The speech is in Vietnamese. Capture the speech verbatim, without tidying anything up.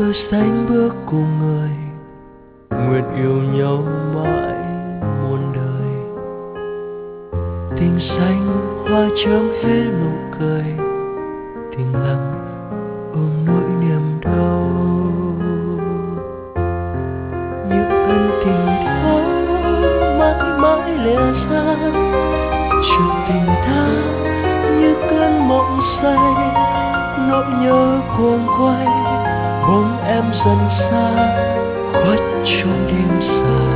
tôi sánh bước cùng người nguyện yêu nhau mãi muôn đời. Tình xanh hoa chớm hết nụ cười, tình lặng ôm nỗi niềm đau. Những ân tình đó mãi mãi lìa xa, chuyện tình ta như cơn mộng say, nỗi nhớ cuồng quay bóng em dần xa khuất trong đêm dài.